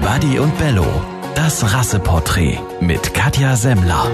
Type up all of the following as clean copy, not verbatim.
Buddy und Bello, das Rasseporträt mit Katja Semmler.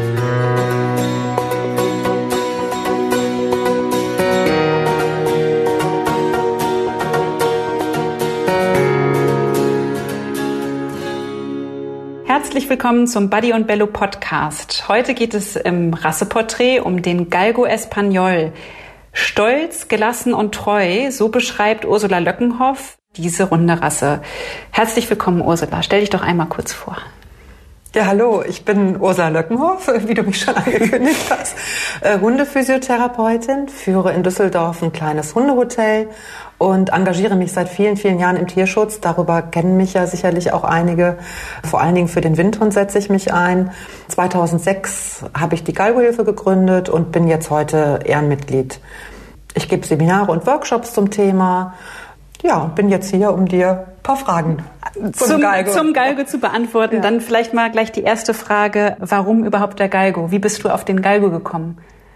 Herzlich willkommen zum Buddy und Bello Podcast. Heute geht es im Rasseporträt um den Galgo Español. Stolz, gelassen und treu, so beschreibt Ursula Löckenhoff diese runde Rasse. Herzlich willkommen, Ursula. Stell dich doch einmal kurz vor. Ja, hallo, ich bin Ursula Löckenhoff, wie du mich schon angekündigt hast. Hundephysiotherapeutin, führe in Düsseldorf ein kleines Hundehotel und engagiere mich seit vielen, vielen Jahren im Tierschutz. Darüber kennen mich ja sicherlich auch einige. Vor allen Dingen für den Windhund setze ich mich ein. 2006 habe ich die Galgo-Hilfe gegründet und bin jetzt heute Ehrenmitglied. Ich gebe Seminare und Workshops zum Thema. Ja, und bin jetzt hier, um dir ein paar Fragen zum Galgo zu beantworten. Ja. Dann vielleicht mal gleich die erste Frage, warum überhaupt der Galgo? Wie bist du auf den Galgo gekommen?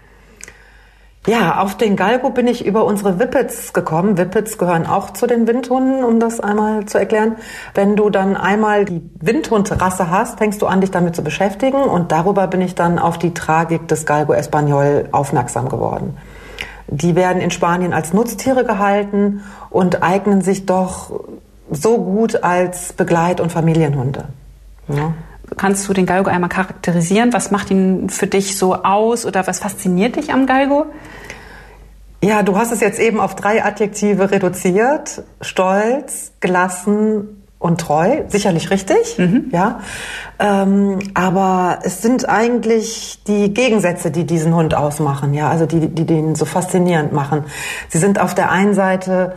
Ja, auf den Galgo bin ich über unsere Whippets gekommen. Whippets gehören auch zu den Windhunden, um das einmal zu erklären. Wenn du dann einmal die Windhundrasse hast, fängst du an, dich damit zu beschäftigen. Und darüber bin ich dann auf die Tragik des Galgo Español aufmerksam geworden. Die werden in Spanien als Nutztiere gehalten und eignen sich doch so gut als Begleit- und Familienhunde. Ja. Kannst du den Galgo einmal charakterisieren? Was macht ihn für dich so aus oder was fasziniert dich am Galgo? Ja, du hast es jetzt eben auf 3 Adjektive reduziert. Stolz, gelassen und treu. Sicherlich richtig, ja. Aber es sind eigentlich die Gegensätze, die diesen Hund ausmachen, ja, also die den so faszinierend machen. Sie sind auf der einen Seite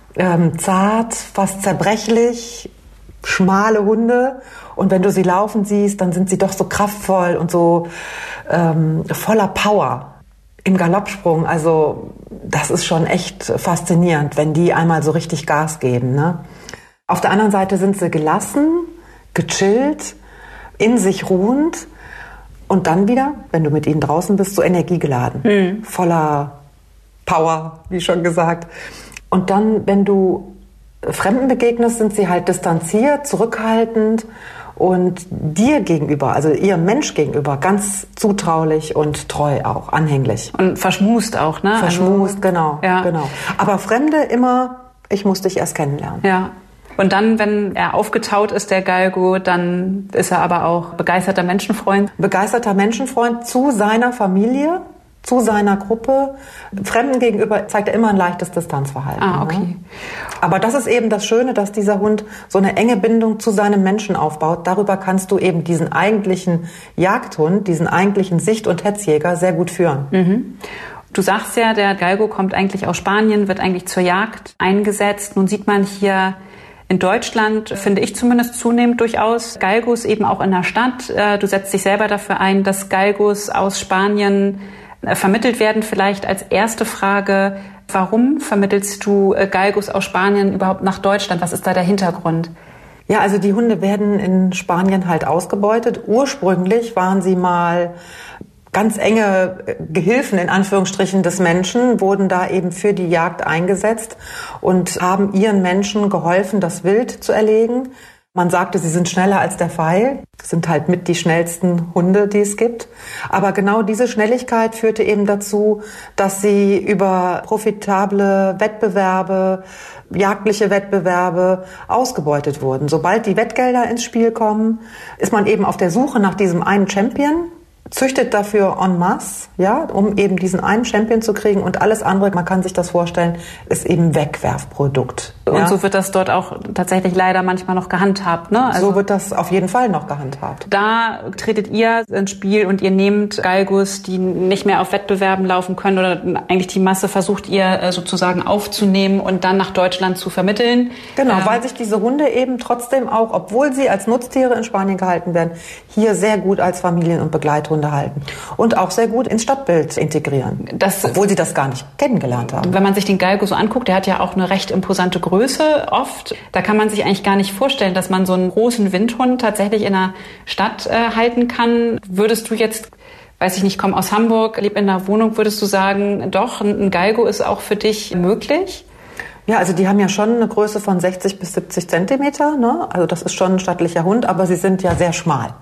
zart, fast zerbrechlich, schmale Hunde. Und wenn du sie laufen siehst, dann sind sie doch so kraftvoll und so voller Power im Galoppsprung. Also das ist schon echt faszinierend, wenn die einmal so richtig Gas geben, ne? Auf der anderen Seite sind sie gelassen, gechillt, in sich ruhend und dann wieder, wenn du mit ihnen draußen bist, so energiegeladen, voller Power, wie schon gesagt. Und dann, wenn du Fremden begegnest, sind sie halt distanziert, zurückhaltend und dir gegenüber, also ihrem Mensch gegenüber, ganz zutraulich und treu auch, anhänglich. Und verschmust auch, ne? Verschmust, genau, ja. Genau. Aber Fremde immer, ich muss dich erst kennenlernen. Ja. Und dann, wenn er aufgetaut ist, der Galgo, dann ist er aber auch begeisterter Menschenfreund. Begeisterter Menschenfreund zu seiner Familie, zu seiner Gruppe. Fremden gegenüber zeigt er immer ein leichtes Distanzverhalten. Ah, okay. Ne? Aber das ist eben das Schöne, dass dieser Hund so eine enge Bindung zu seinem Menschen aufbaut. Darüber kannst du eben diesen eigentlichen Jagdhund, diesen eigentlichen Sicht- und Hetzjäger sehr gut führen. Mhm. Du sagst ja, der Galgo kommt eigentlich aus Spanien, wird eigentlich zur Jagd eingesetzt. Nun sieht man hier in Deutschland, finde ich zumindest zunehmend durchaus, Galgos eben auch in der Stadt. Du setzt dich selber dafür ein, dass Galgos aus Spanien vermittelt werden. Vielleicht als erste Frage, warum vermittelst du Galgos aus Spanien überhaupt nach Deutschland? Was ist da der Hintergrund? Ja, also die Hunde werden in Spanien halt ausgebeutet. Ursprünglich waren sie mal ganz enge Gehilfen in Anführungsstrichen des Menschen, wurden da eben für die Jagd eingesetzt und haben ihren Menschen geholfen, das Wild zu erlegen. Man sagte, sie sind schneller als der Pfeil, sind halt mit die schnellsten Hunde, die es gibt. Aber genau diese Schnelligkeit führte eben dazu, dass sie über profitable Wettbewerbe, jagdliche Wettbewerbe ausgebeutet wurden. Sobald die Wettgelder ins Spiel kommen, ist man eben auf der Suche nach diesem einen Champion, züchtet dafür en masse, ja, um eben diesen einen Champion zu kriegen und alles andere, man kann sich das vorstellen, ist eben Wegwerfprodukt. Und ja? so wird das dort auch tatsächlich leider manchmal noch gehandhabt, ne? Also so wird das auf jeden Fall noch gehandhabt. Da tretet ihr ins Spiel und ihr nehmt Galgos, die nicht mehr auf Wettbewerben laufen können oder eigentlich die Masse versucht ihr sozusagen aufzunehmen und dann nach Deutschland zu vermitteln. Genau, weil sich diese Hunde eben trotzdem auch, obwohl sie als Nutztiere in Spanien gehalten werden, hier sehr gut als Familien- und Begleithunde halten und auch sehr gut ins Stadtbild integrieren, obwohl sie das gar nicht kennengelernt haben. Wenn man sich den Galgo so anguckt, der hat ja auch eine recht imposante Größe oft. Da kann man sich eigentlich gar nicht vorstellen, dass man so einen großen Windhund tatsächlich in der Stadt halten kann. Würdest du jetzt, weiß ich nicht, komm aus Hamburg, lebe in einer Wohnung, würdest du sagen, doch, ein Galgo ist auch für dich möglich? Ja, also die haben ja schon eine Größe von 60 bis 70 Zentimeter, ne? Also das ist schon ein stattlicher Hund, aber sie sind ja sehr schmal.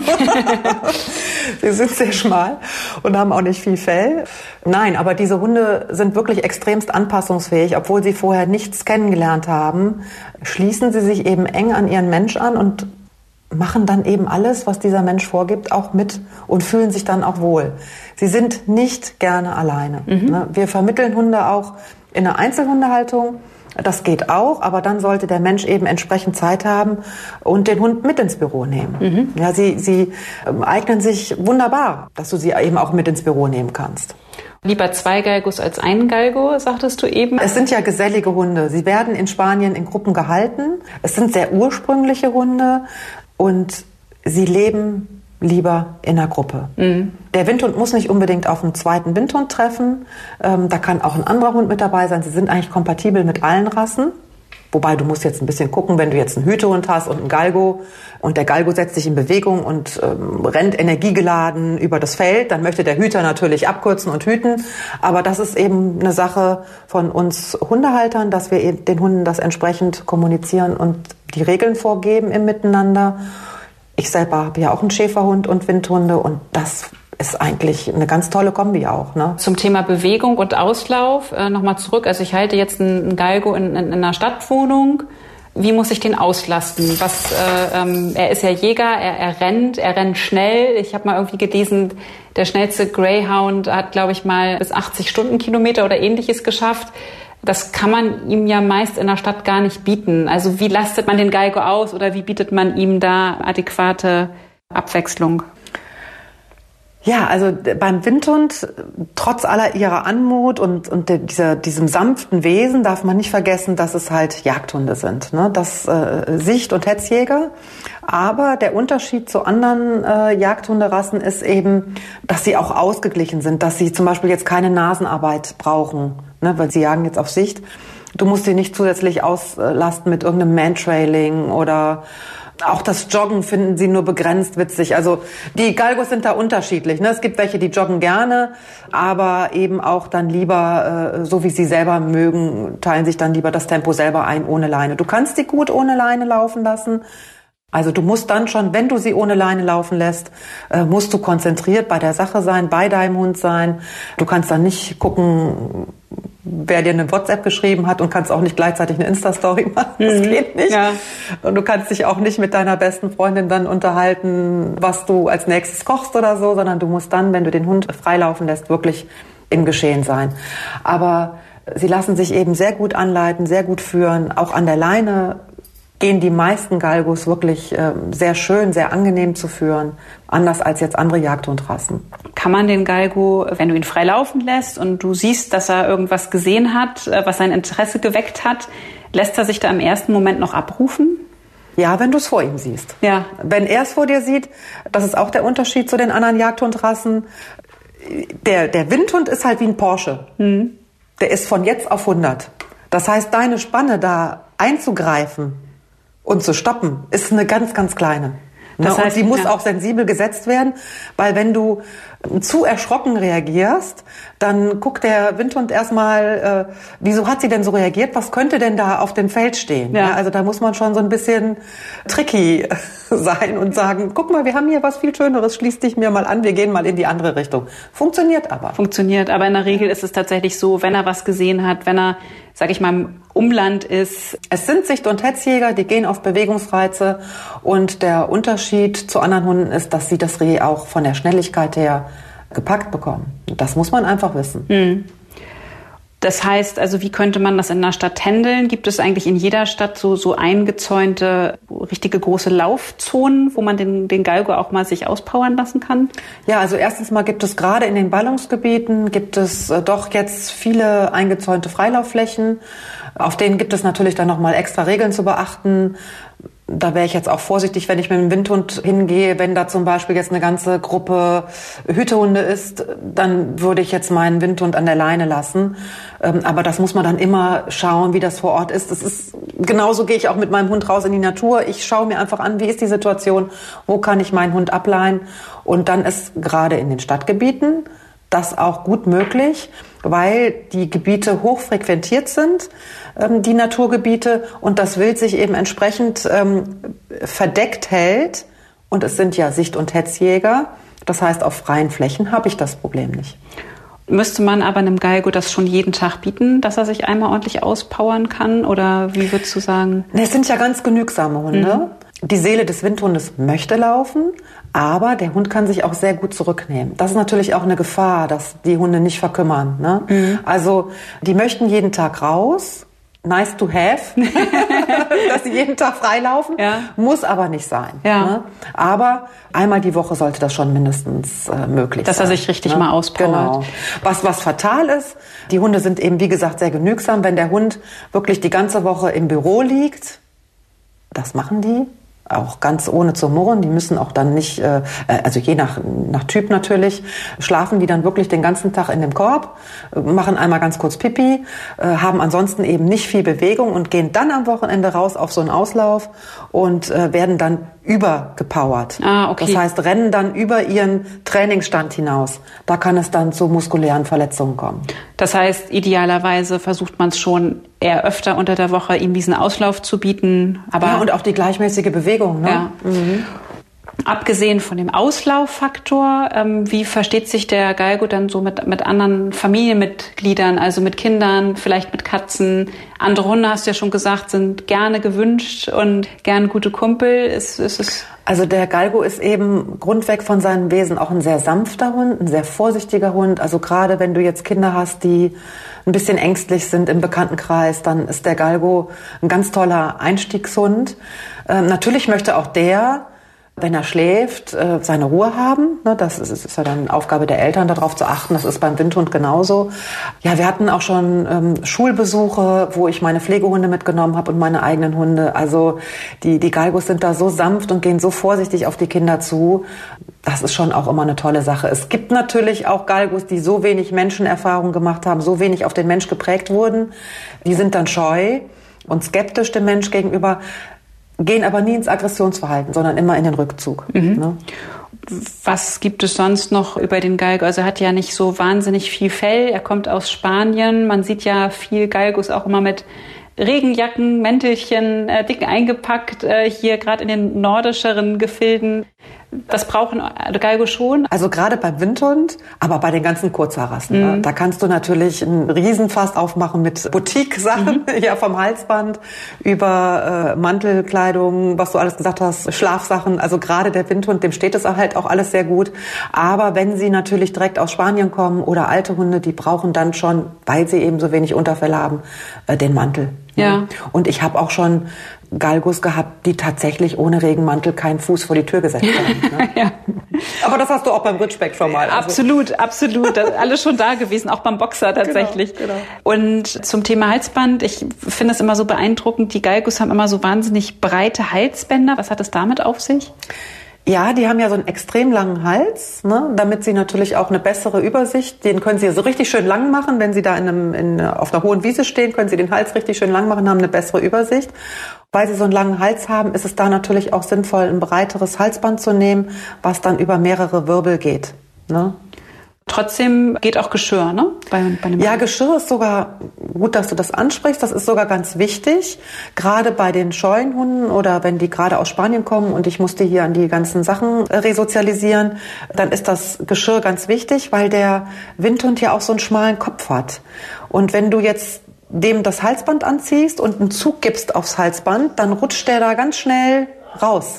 Sie sind sehr schmal und haben auch nicht viel Fell. Nein, aber diese Hunde sind wirklich extremst anpassungsfähig. Obwohl sie vorher nichts kennengelernt haben, schließen sie sich eben eng an ihren Mensch an und machen dann eben alles, was dieser Mensch vorgibt, auch mit und fühlen sich dann auch wohl. Sie sind nicht gerne alleine. Ne? Wir vermitteln Hunde auch in einer Einzelhundehaltung. Das geht auch, aber dann sollte der Mensch eben entsprechend Zeit haben und den Hund mit ins Büro nehmen. Ja, sie eignen sich wunderbar, dass du sie eben auch mit ins Büro nehmen kannst. Lieber 2 Galgos als einen Galgo, sagtest du eben. Es sind ja gesellige Hunde. Sie werden in Spanien in Gruppen gehalten. Es sind sehr ursprüngliche Hunde und sie leben lieber in der Gruppe. Der Windhund muss nicht unbedingt auf einen zweiten Windhund treffen. Da kann auch ein anderer Hund mit dabei sein. Sie sind eigentlich kompatibel mit allen Rassen. Wobei du musst jetzt ein bisschen gucken, wenn du jetzt einen Hütehund hast und einen Galgo und der Galgo setzt sich in Bewegung und rennt energiegeladen über das Feld, dann möchte der Hüter natürlich abkürzen und hüten. Aber das ist eben eine Sache von uns Hundehaltern, dass wir den Hunden das entsprechend kommunizieren und die Regeln vorgeben im Miteinander. Ich selber habe ja auch einen Schäferhund und Windhunde und das ist eigentlich eine ganz tolle Kombi auch. Ne? Zum Thema Bewegung und Auslauf nochmal zurück. Also ich halte jetzt einen Galgo in einer Stadtwohnung. Wie muss ich den auslasten? Er ist ja Jäger, er rennt schnell. Ich habe mal irgendwie gelesen, der schnellste Greyhound hat, glaube ich, mal bis 80 Stundenkilometer oder Ähnliches geschafft. Das kann man ihm ja meist in der Stadt gar nicht bieten. Also wie lastet man den Galgo aus oder wie bietet man ihm da adäquate Abwechslung? Ja, also beim Windhund, trotz aller ihrer Anmut und diesem sanften Wesen, darf man nicht vergessen, dass es halt Jagdhunde sind. Ne? Das Sicht- und Hetzjäger. Aber der Unterschied zu anderen Jagdhunderassen ist eben, dass sie auch ausgeglichen sind, dass sie zum Beispiel jetzt keine Nasenarbeit brauchen, ne? Weil sie jagen jetzt auf Sicht. Du musst sie nicht zusätzlich auslasten mit irgendeinem Mantrailing oder auch das Joggen finden sie nur begrenzt witzig. Also die Galgos sind da unterschiedlich. Ne? Es gibt welche, die joggen gerne, aber eben auch dann lieber, so wie sie selber mögen, teilen sich dann lieber das Tempo selber ein ohne Leine. Du kannst sie gut ohne Leine laufen lassen. Also du musst dann schon, wenn du sie ohne Leine laufen lässt, musst du konzentriert bei der Sache sein, bei deinem Hund sein. Du kannst dann nicht gucken, wer dir eine WhatsApp geschrieben hat und kannst auch nicht gleichzeitig eine Insta-Story machen. Das geht nicht. Ja. Und du kannst dich auch nicht mit deiner besten Freundin dann unterhalten, was du als nächstes kochst oder so, sondern du musst dann, wenn du den Hund freilaufen lässt, wirklich im Geschehen sein. Aber sie lassen sich eben sehr gut anleiten, sehr gut führen. Auch an der Leine gehen die meisten Galgos wirklich sehr schön, sehr angenehm zu führen, anders als jetzt andere Jagdhundrassen. Kann man den Galgo, wenn du ihn frei laufen lässt und du siehst, dass er irgendwas gesehen hat, was sein Interesse geweckt hat, lässt er sich da im ersten Moment noch abrufen? Ja, wenn du es vor ihm siehst. Ja. Wenn er es vor dir sieht, das ist auch der Unterschied zu den anderen Jagdhundrassen. Der Windhund ist halt wie ein Porsche. Der ist von jetzt auf 100. Das heißt, deine Spanne da einzugreifen und zu stoppen, ist eine ganz, ganz kleine. Das heißt, und sie muss auch sensibel gesetzt werden, weil wenn du zu erschrocken reagierst, dann guckt der Windhund erstmal, wieso hat sie denn so reagiert? Was könnte denn da auf dem Feld stehen? Ja. Ja, also da muss man schon so ein bisschen tricky sein und sagen, guck mal, wir haben hier was viel Schöneres, schließ dich mir mal an, wir gehen mal in die andere Richtung. Funktioniert aber in der Regel ist es tatsächlich so, wenn er was gesehen hat, wenn er, sag ich mal, im Umland ist. Es sind Sicht- und Hetzjäger, die gehen auf Bewegungsreize und der Unterschied zu anderen Hunden ist, dass sie das Reh auch von der Schnelligkeit her gepackt bekommen. Das muss man einfach wissen. Das heißt, also wie könnte man das in einer Stadt handeln? Gibt es eigentlich in jeder Stadt so eingezäunte, richtige große Laufzonen, wo man den Galgo auch mal sich auspowern lassen kann? Ja, also erstens mal gibt es gerade in den Ballungsgebieten, gibt es doch jetzt viele eingezäunte Freilaufflächen. Auf denen gibt es natürlich dann nochmal extra Regeln zu beachten. Da wäre ich jetzt auch vorsichtig, wenn ich mit dem Windhund hingehe. Wenn da zum Beispiel jetzt eine ganze Gruppe Hütehunde ist, dann würde ich jetzt meinen Windhund an der Leine lassen. Aber das muss man dann immer schauen, wie das vor Ort ist. Genauso gehe ich auch mit meinem Hund raus in die Natur. Ich schaue mir einfach an, wie ist die Situation, wo kann ich meinen Hund ableihen. Und dann ist gerade in den Stadtgebieten das auch gut möglich, weil die Gebiete hochfrequentiert sind, die Naturgebiete, und das Wild sich eben entsprechend verdeckt hält. Und es sind ja Sicht- und Hetzjäger. Das heißt, auf freien Flächen habe ich das Problem nicht. Müsste man aber einem Galgo das schon jeden Tag bieten, dass er sich einmal ordentlich auspowern kann? Oder wie würdest du sagen? Es sind ja ganz genügsame Hunde. Die Seele des Windhundes möchte laufen, aber der Hund kann sich auch sehr gut zurücknehmen. Das ist natürlich auch eine Gefahr, dass die Hunde nicht verkümmern. Ne? Also die möchten jeden Tag raus. Nice to have, dass sie jeden Tag freilaufen, muss aber nicht sein. Ja. Ne? Aber einmal die Woche sollte das schon mindestens möglich sein. Dass er sich richtig mal auspowert. Genau. Was fatal ist, die Hunde sind eben, wie gesagt, sehr genügsam. Wenn der Hund wirklich die ganze Woche im Büro liegt, das machen die, auch ganz ohne zu murren. Die müssen auch dann nicht, also je nach Typ natürlich, schlafen die dann wirklich den ganzen Tag in dem Korb, machen einmal ganz kurz Pipi, haben ansonsten eben nicht viel Bewegung und gehen dann am Wochenende raus auf so einen Auslauf und werden dann übergepowert. Okay. Das heißt, rennen dann über ihren Trainingsstand hinaus. Da kann es dann zu muskulären Verletzungen kommen. Das heißt, idealerweise versucht man es schon eher öfter unter der Woche, ihm diesen Auslauf zu bieten. Aber ja, und auch die gleichmäßige Bewegung. Ne? Ja. Abgesehen von dem Auslauffaktor, wie versteht sich der Galgo dann so mit anderen Familienmitgliedern, also mit Kindern, vielleicht mit Katzen? Andere Hunde, hast du ja schon gesagt, sind gerne gewünscht und gern gute Kumpel. Also der Galgo ist eben grundweg von seinem Wesen auch ein sehr sanfter Hund, ein sehr vorsichtiger Hund. Also gerade wenn du jetzt Kinder hast, die ein bisschen ängstlich sind im Bekanntenkreis, dann ist der Galgo ein ganz toller Einstiegshund. Natürlich möchte auch der, wenn er schläft, seine Ruhe haben. Das ist ja dann Aufgabe der Eltern, darauf zu achten. Das ist beim Windhund genauso. Ja, wir hatten auch schon Schulbesuche, wo ich meine Pflegehunde mitgenommen habe und meine eigenen Hunde. Also die Galgos sind da so sanft und gehen so vorsichtig auf die Kinder zu. Das ist schon auch immer eine tolle Sache. Es gibt natürlich auch Galgos, die so wenig Menschenerfahrung gemacht haben, so wenig auf den Mensch geprägt wurden. Die sind dann scheu und skeptisch dem Mensch gegenüber, gehen aber nie ins Aggressionsverhalten, sondern immer in den Rückzug. Ne? Was gibt es sonst noch über den Galgo? Also er hat ja nicht so wahnsinnig viel Fell. Er kommt aus Spanien. Man sieht ja viel Galgos auch immer mit Regenjacken, Mäntelchen, dick eingepackt, hier gerade in den nordischeren Gefilden. Das brauchen Galgo schon. Also gerade beim Windhund, aber bei den ganzen Kurzhaarrassen. Da kannst du natürlich einen Riesenfass aufmachen mit Boutique-Sachen, ja, vom Halsband über Mantelkleidung, was du alles gesagt hast, Schlafsachen. Also gerade der Windhund, dem steht es halt auch alles sehr gut. Aber wenn sie natürlich direkt aus Spanien kommen oder alte Hunde, die brauchen dann schon, weil sie eben so wenig Unterfell haben, den Mantel. Ja. Und ich habe auch schon Galgos gehabt, die tatsächlich ohne Regenmantel keinen Fuß vor die Tür gesetzt haben. Ne? Ja. Aber das hast du auch beim Ridgeback schon mal. Absolut. Das ist alles schon da gewesen, auch beim Boxer tatsächlich. Genau. Und zum Thema Halsband, ich finde es immer so beeindruckend, die Galgos haben immer so wahnsinnig breite Halsbänder. Was hat es damit auf sich? Ja, die haben ja so einen extrem langen Hals, ne, damit sie natürlich auch eine bessere Übersicht, den können sie so richtig schön lang machen, wenn sie da auf einer hohen Wiese stehen, können sie den Hals richtig schön lang machen, haben eine bessere Übersicht. Weil sie so einen langen Hals haben, ist es da natürlich auch sinnvoll, ein breiteres Halsband zu nehmen, was dann über mehrere Wirbel geht. Ne? Trotzdem geht auch Geschirr, ne? Bei dem ja, Geschirr ist sogar, gut, dass du das ansprichst, das ist sogar ganz wichtig. Gerade bei den scheuen Hunden oder wenn die gerade aus Spanien kommen und ich musste hier an die ganzen Sachen resozialisieren, dann ist das Geschirr ganz wichtig, weil der Windhund ja auch so einen schmalen Kopf hat. Und wenn du jetzt dem das Halsband anziehst und einen Zug gibst aufs Halsband, dann rutscht der da ganz schnell raus.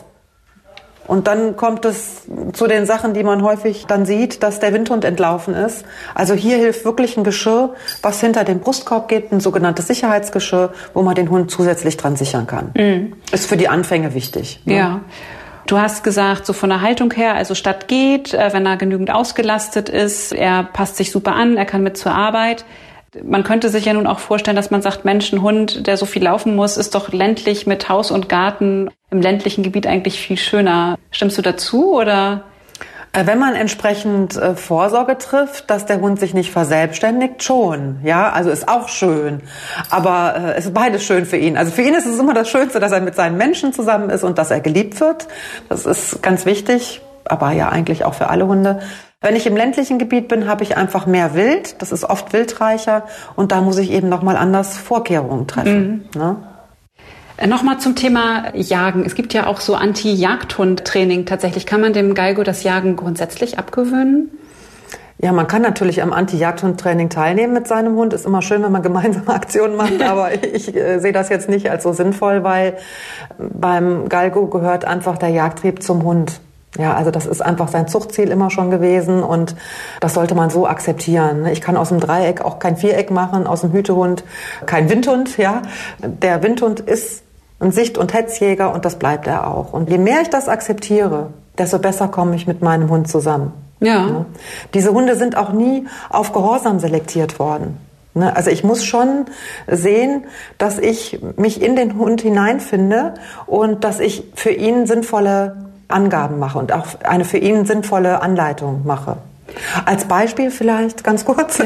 Und dann kommt es zu den Sachen, die man häufig dann sieht, dass der Windhund entlaufen ist. Also hier hilft wirklich ein Geschirr, was hinter den Brustkorb geht, ein sogenanntes Sicherheitsgeschirr, wo man den Hund zusätzlich dran sichern kann. Ist für die Anfänge wichtig. Ne? Ja. Du hast gesagt, so von der Haltung her, also statt geht, wenn er genügend ausgelastet ist, er passt sich super an, er kann mit zur Arbeit. Man könnte sich ja nun auch vorstellen, dass man sagt, Mensch, ein Hund, der so viel laufen muss, ist doch ländlich mit Haus und Garten im ländlichen Gebiet eigentlich viel schöner. Stimmst du dazu oder? Wenn man entsprechend Vorsorge trifft, dass der Hund sich nicht verselbstständigt, schon. Ja, also ist auch schön. Aber es ist beides schön für ihn. Also für ihn ist es immer das Schönste, dass er mit seinen Menschen zusammen ist und dass er geliebt wird. Das ist ganz wichtig, aber ja eigentlich auch für alle Hunde. Wenn ich im ländlichen Gebiet bin, habe ich einfach mehr Wild. Das ist oft wildreicher und da muss ich eben nochmal anders Vorkehrungen treffen. Ne? Nochmal zum Thema Jagen. Es gibt ja auch so Anti-Jagdhund-Training. Tatsächlich, kann man dem Galgo das Jagen grundsätzlich abgewöhnen? Ja, man kann natürlich am Anti-Jagdhund-Training teilnehmen mit seinem Hund. Ist immer schön, wenn man gemeinsame Aktionen macht, aber ich sehe das jetzt nicht als so sinnvoll, weil beim Galgo gehört einfach der Jagdtrieb zum Hund. Ja, also das ist einfach sein Zuchtziel immer schon gewesen und das sollte man so akzeptieren. Ich kann aus dem Dreieck auch kein Viereck machen, aus dem Hütehund kein Windhund. Ja, der Windhund ist ein Sicht- und Hetzjäger und das bleibt er auch. Und je mehr ich das akzeptiere, desto besser komme ich mit meinem Hund zusammen. Ja. Diese Hunde sind auch nie auf Gehorsam selektiert worden. Also ich muss schon sehen, dass ich mich in den Hund hineinfinde und dass ich für ihn sinnvolle Angaben mache und auch eine für ihn sinnvolle Anleitung mache. Als Beispiel vielleicht ganz kurz,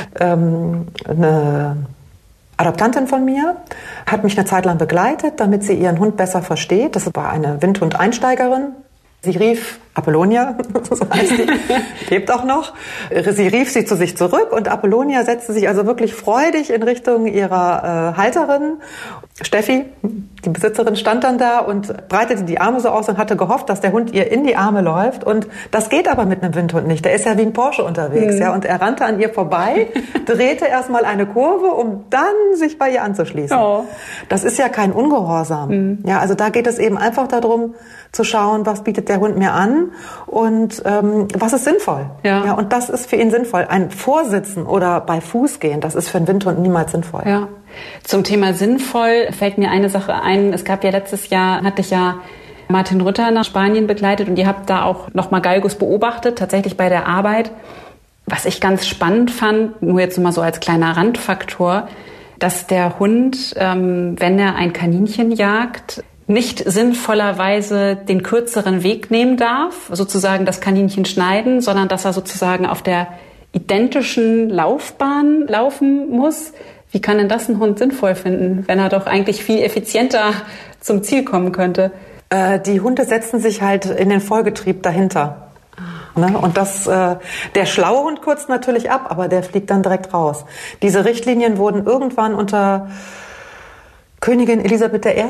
eine Adoptantin von mir hat mich eine Zeit lang begleitet, damit sie ihren Hund besser versteht. Das war eine Windhund-Einsteigerin. Sie rief Apollonia, so heißt die, lebt auch noch. Sie rief sie zu sich zurück und Apollonia setzte sich also wirklich freudig in Richtung ihrer Halterin. Steffi, die Besitzerin, stand dann da und breitete die Arme so aus und hatte gehofft, dass der Hund ihr in die Arme läuft. Und das geht aber mit einem Windhund nicht. Der ist ja wie ein Porsche unterwegs. Ja, und er rannte an ihr vorbei, drehte erstmal eine Kurve, um dann sich bei ihr anzuschließen. Oh. Das ist ja kein Ungehorsam. Ja, also da geht es eben einfach darum, zu schauen, was bietet der Hund mir an und was ist sinnvoll. Ja, und das ist für ihn sinnvoll. Ein Vorsitzen oder bei Fuß gehen, das ist für einen Windhund niemals sinnvoll. Ja. Zum Thema sinnvoll fällt mir eine Sache ein. Es gab ja letztes Jahr, hatte ich ja Martin Rütter nach Spanien begleitet und ihr habt da auch nochmal Galgos beobachtet, tatsächlich bei der Arbeit. Was ich ganz spannend fand, nur jetzt mal so als kleiner Randfaktor, dass der Hund, wenn er ein Kaninchen jagt, nicht sinnvollerweise den kürzeren Weg nehmen darf, sozusagen das Kaninchen schneiden, sondern dass er sozusagen auf der identischen Laufbahn laufen muss. Wie kann denn das ein Hund sinnvoll finden, wenn er doch eigentlich viel effizienter zum Ziel kommen könnte? Die Hunde setzen sich halt in den Vollgetrieb dahinter. Ne? Und der schlaue Hund kürzt natürlich ab, aber der fliegt dann direkt raus. Diese Richtlinien wurden irgendwann unter Königin Elisabeth I.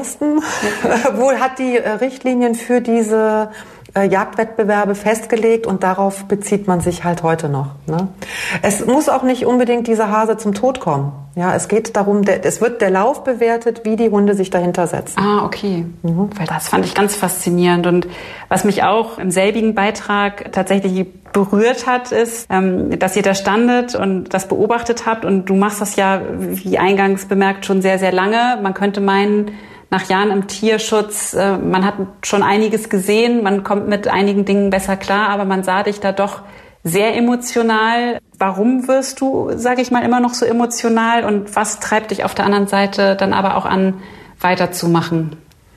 Hat die Richtlinien für diese Jagdwettbewerbe festgelegt und darauf bezieht man sich halt heute noch. Ne? Es muss auch nicht unbedingt dieser Hase zum Tod kommen. Ja, es geht darum, es wird der Lauf bewertet, wie die Hunde sich dahinter setzen. Ah, okay. Weil das fand ich ganz faszinierend. Und was mich auch im selbigen Beitrag tatsächlich berührt hat, ist, dass ihr da standet und das beobachtet habt. Und du machst das ja, wie eingangs bemerkt, schon sehr, sehr lange. Man könnte meinen, nach Jahren im Tierschutz, man hat schon einiges gesehen, man kommt mit einigen Dingen besser klar, aber man sah dich da doch sehr emotional. Warum wirst du, sage ich mal, immer noch so emotional und was treibt dich auf der anderen Seite dann aber auch an, weiterzumachen?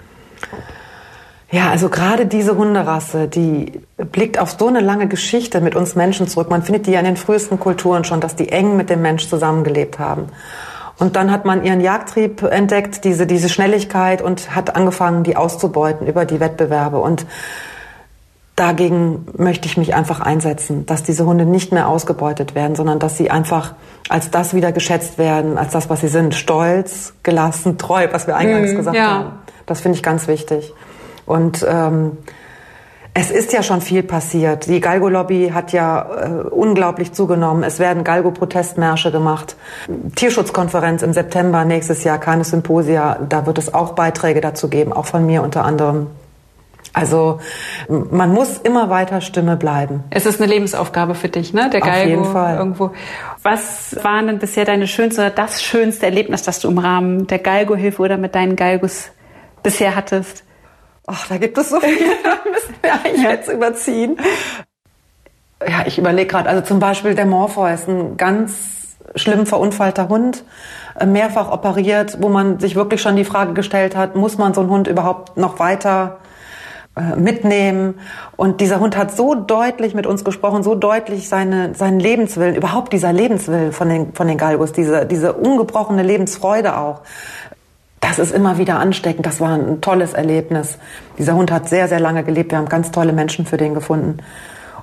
Ja, also gerade diese Hunderasse, die blickt auf so eine lange Geschichte mit uns Menschen zurück. Man findet die ja in den frühesten Kulturen schon, dass die eng mit dem Mensch zusammengelebt haben. Und dann hat man ihren Jagdtrieb entdeckt, diese Schnelligkeit und hat angefangen, die auszubeuten über die Wettbewerbe. Und dagegen möchte ich mich einfach einsetzen, dass diese Hunde nicht mehr ausgebeutet werden, sondern dass sie einfach als das wieder geschätzt werden, als das, was sie sind. Stolz, gelassen, treu, was wir eingangs gesagt haben. Das finde ich ganz wichtig. Und es ist ja schon viel passiert. Die Galgo-Lobby hat ja unglaublich zugenommen. Es werden Galgo-Protestmärsche gemacht. Tierschutzkonferenz im September nächstes Jahr, Canis Symposia, da wird es auch Beiträge dazu geben, auch von mir unter anderem. Also man muss immer weiter Stimme bleiben. Es ist eine Lebensaufgabe für dich, ne? Der Galgo. Auf jeden Fall. Irgendwo. Was waren denn bisher deine schönste oder das schönste Erlebnis, das du im Rahmen der Galgo-Hilfe oder mit deinen Galgos bisher hattest? Ach, da gibt es so viel, da müssen wir eigentlich jetzt überziehen. Ja, ich überlege gerade, also zum Beispiel der Morpheus, ein ganz schlimm verunfallter Hund, mehrfach operiert, wo man sich wirklich schon die Frage gestellt hat, muss man so einen Hund überhaupt noch weiter mitnehmen? Und dieser Hund hat so deutlich mit uns gesprochen, so deutlich seinen Lebenswillen, überhaupt dieser Lebenswillen von den Galgos, diese ungebrochene Lebensfreude auch. Das ist immer wieder ansteckend. Das war ein tolles Erlebnis. Dieser Hund hat sehr, sehr lange gelebt. Wir haben ganz tolle Menschen für den gefunden.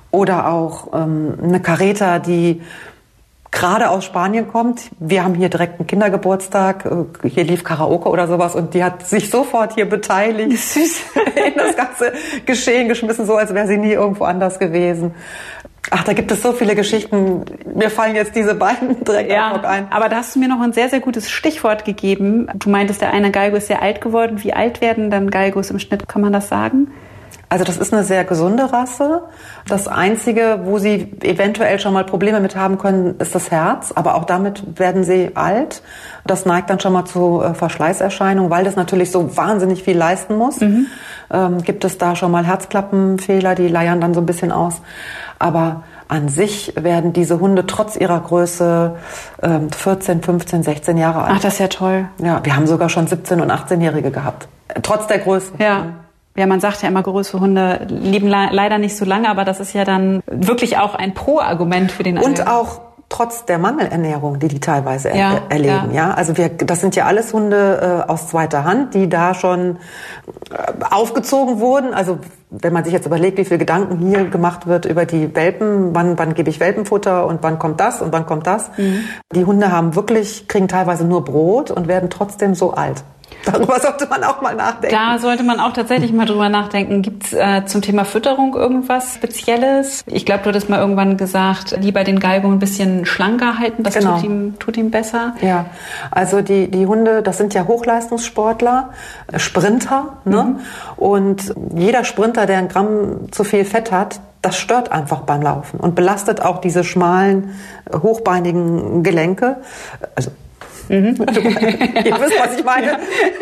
Oder auch eine Carreta, die gerade aus Spanien kommt. Wir haben hier direkt einen Kindergeburtstag. Hier lief Karaoke oder sowas und die hat sich sofort hier beteiligt, in das ganze Geschehen geschmissen, so als wäre sie nie irgendwo anders gewesen. Ach, da gibt es so viele Geschichten. Mir fallen jetzt diese beiden direkt ein. Aber da hast du mir noch ein sehr, sehr gutes Stichwort gegeben. Du meintest, der eine Galgo ist sehr alt geworden. Wie alt werden dann Galgos im Schnitt? Kann man das sagen? Also das ist eine sehr gesunde Rasse. Das Einzige, wo sie eventuell schon mal Probleme mit haben können, ist das Herz. Aber auch damit werden sie alt. Das neigt dann schon mal zu Verschleißerscheinungen, weil das natürlich so wahnsinnig viel leisten muss. Gibt es da schon mal Herzklappenfehler, die leiern dann so ein bisschen aus. Aber an sich werden diese Hunde trotz ihrer Größe 14, 15, 16 Jahre alt. Ach, das ist ja toll. Ja, wir haben sogar schon 17- und 18-Jährige gehabt. Trotz der Größe. Ja. Ja, man sagt ja immer, größere Hunde leben leider nicht so lange, aber das ist ja dann wirklich auch ein Pro-Argument für den Und auch trotz der Mangelernährung, die teilweise erleben. Ja. Also das sind ja alles Hunde aus zweiter Hand, die da schon aufgezogen wurden. Also wenn man sich jetzt überlegt, wie viel Gedanken hier gemacht wird über die Welpen, wann gebe ich Welpenfutter und wann kommt das und wann kommt das. Die Hunde kriegen teilweise nur Brot und werden trotzdem so alt. Darüber sollte man auch mal nachdenken. Da sollte man auch tatsächlich mal drüber nachdenken. Gibt es zum Thema Fütterung irgendwas Spezielles? Ich glaube, du hattest mal irgendwann gesagt, lieber den Galgo ein bisschen schlanker halten. Das tut ihm besser. Ja, also die Hunde, das sind ja Hochleistungssportler, Sprinter. Ne? Und jeder Sprinter, der ein Gramm zu viel Fett hat, das stört einfach beim Laufen und belastet auch diese schmalen, hochbeinigen Gelenke. Also ihr wisst, was ich meine.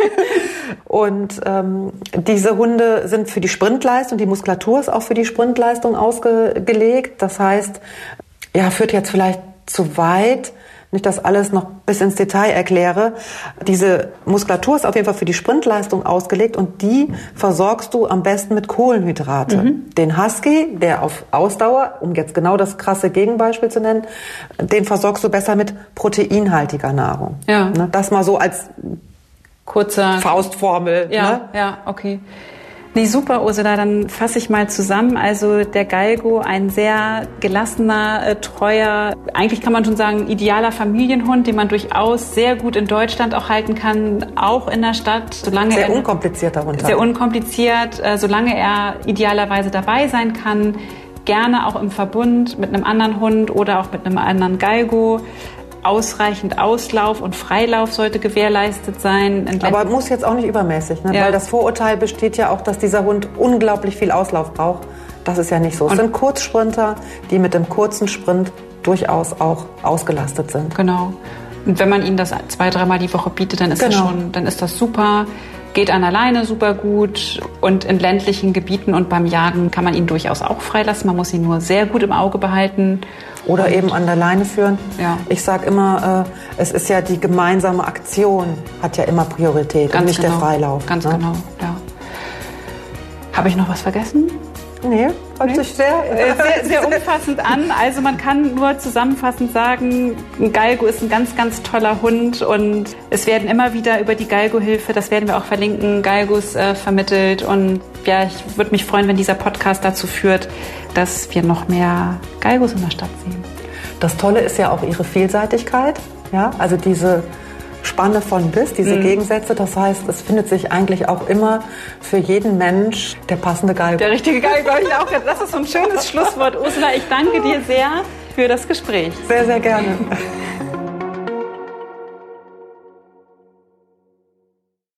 Und diese Hunde sind für die Sprintleistung, die Muskulatur ist auch für die Sprintleistung ausgelegt. Das heißt, führt jetzt vielleicht zu weit, nicht das alles noch bis ins Detail erkläre. Diese Muskulatur ist auf jeden Fall für die Sprintleistung ausgelegt und die versorgst du am besten mit Kohlenhydrate. Den Husky, der auf Ausdauer, um jetzt genau das krasse Gegenbeispiel zu nennen, den versorgst du besser mit proteinhaltiger Nahrung. Ja. Das mal so als kurzer Faustformel. Ja, okay. Nee, super, Ursula, dann fasse ich mal zusammen. Also der Galgo, ein sehr gelassener, treuer, eigentlich kann man schon sagen, idealer Familienhund, den man durchaus sehr gut in Deutschland auch halten kann, auch in der Stadt. Sehr unkomplizierter Hund. Sehr unkompliziert, solange er idealerweise dabei sein kann. Gerne auch im Verbund mit einem anderen Hund oder auch mit einem anderen Galgo. Ausreichend Auslauf und Freilauf sollte gewährleistet sein. Aber muss jetzt auch nicht übermäßig, ne? Weil das Vorurteil besteht ja auch, dass dieser Hund unglaublich viel Auslauf braucht. Das ist ja nicht so. Es sind Kurzsprinter, die mit dem kurzen Sprint durchaus auch ausgelastet sind. Genau. Und wenn man ihnen das 2-3 Mal die Woche bietet, dann ist das super. Geht an alleine super gut und in ländlichen Gebieten und beim Jagen kann man ihn durchaus auch freilassen. Man muss ihn nur sehr gut im Auge behalten. Oder eben an der Leine führen. Ja. Ich sage immer, es ist ja die gemeinsame Aktion, hat ja immer Priorität und nicht der Freilauf. Ganz genau, ja. Habe ich noch was vergessen? Nee, hört sich sehr umfassend an. Also man kann nur zusammenfassend sagen, ein Galgo ist ein ganz, ganz toller Hund und es werden immer wieder über die Galgo-Hilfe, das werden wir auch verlinken, Galgos vermittelt und ich würde mich freuen, wenn dieser Podcast dazu führt, dass wir noch mehr Galgos in der Stadt sehen. Das Tolle ist ja auch ihre Vielseitigkeit, ja, also diese Spanne von bis, diese Gegensätze. Das heißt, es findet sich eigentlich auch immer für jeden Mensch der passende Galgo. Der richtige Galgo. Das ist so ein schönes Schlusswort. Ursula, ich danke dir sehr für das Gespräch. Sehr, sehr gerne.